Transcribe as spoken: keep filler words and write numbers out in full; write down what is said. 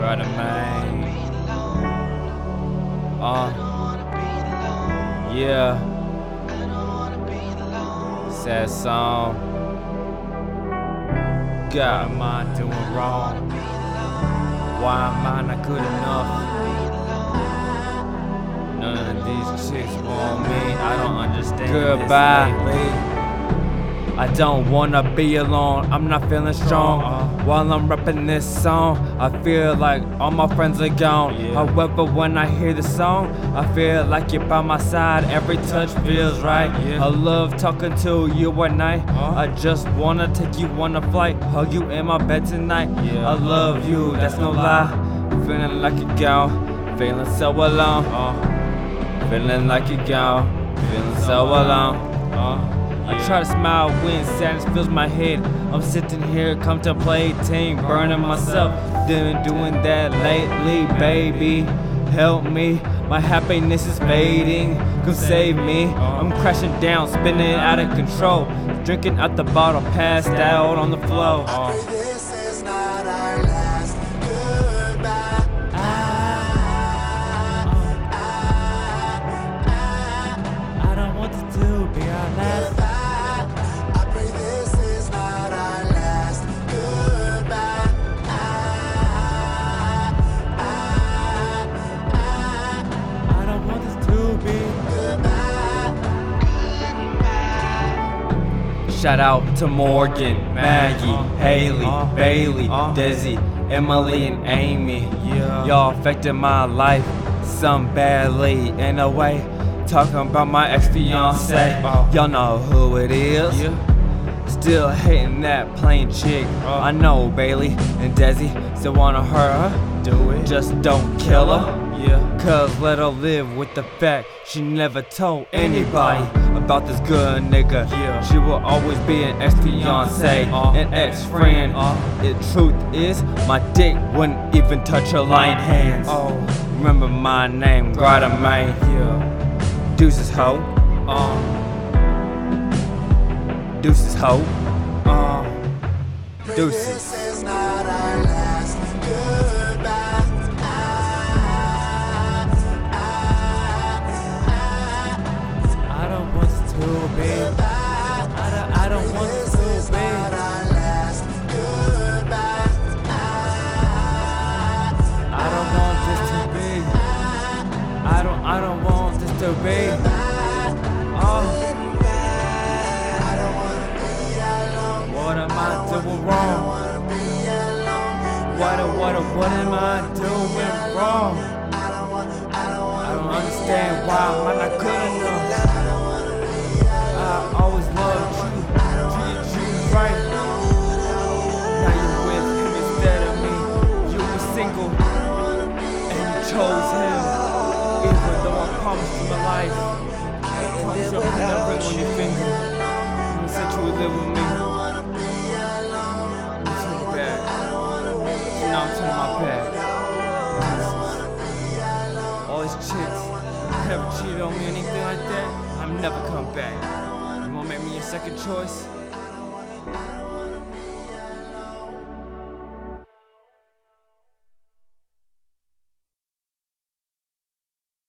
Right of man. Uh, yeah. Sad song. God, what am I doing wrong? Why am I not good enough? None of these chicks want me. I don't understand. Goodbye. I don't wanna be alone, I'm not feeling strong. While I'm rapping this song, I feel like all my friends are gone. However, when I hear the song, I feel like you're by my side. Every touch feels right. I love talking to you at night. I just wanna take you on a flight, hug you in my bed tonight. I love you, that's no lie. Feeling like a gal, feeling so alone. Feeling like a gal, feeling so alone. I try to smile when sadness fills my head. I'm sitting here contemplating, burning myself. Been doing that lately, baby. Help me, my happiness is fading. Come save me. I'm crashing down, spinning out of control. Drinking out the bottle, passed out on the floor. This is not our last goodbye. I don't want this to be our last. Shout out to Morgan, Maggie, Haley, Bailey, Desi, Emily, and Amy. Y'all affected my life, some badly in a way. Talking about my ex-fiance, y'all know who it is. Still hating that plain chick. I know Bailey and Desi still wanna hurt her. Do it. Just don't kill her. Yeah. Cause let her live with the fact she never told anybody about this good nigga. Yeah. She will always be an ex-fiance, uh, an ex-friend. Uh, the truth is, my dick wouldn't even touch her lying hands. Oh. Remember my name, Grada man. Yeah. Deuces ho. Uh. Deuces ho. Uh. Deuces. This is not our last goodbye. I don't want this to be. I don't, I don't want this to be. I don't want this to be. I don't, I don't want this to be. Oh. What am I doing wrong? What, what, what am I doing wrong? I don't understand why I'm not good enough. I always loved you, treated you right. Now you're with him instead of me. You were single and you chose him, even though I promised you my life. I promised you I put that ring on your finger. You said you would live with me. You took it back. Now I'm turning my back. All these chicks never cheated on me or anything like that. I'm never come back. You wanna make me your second choice?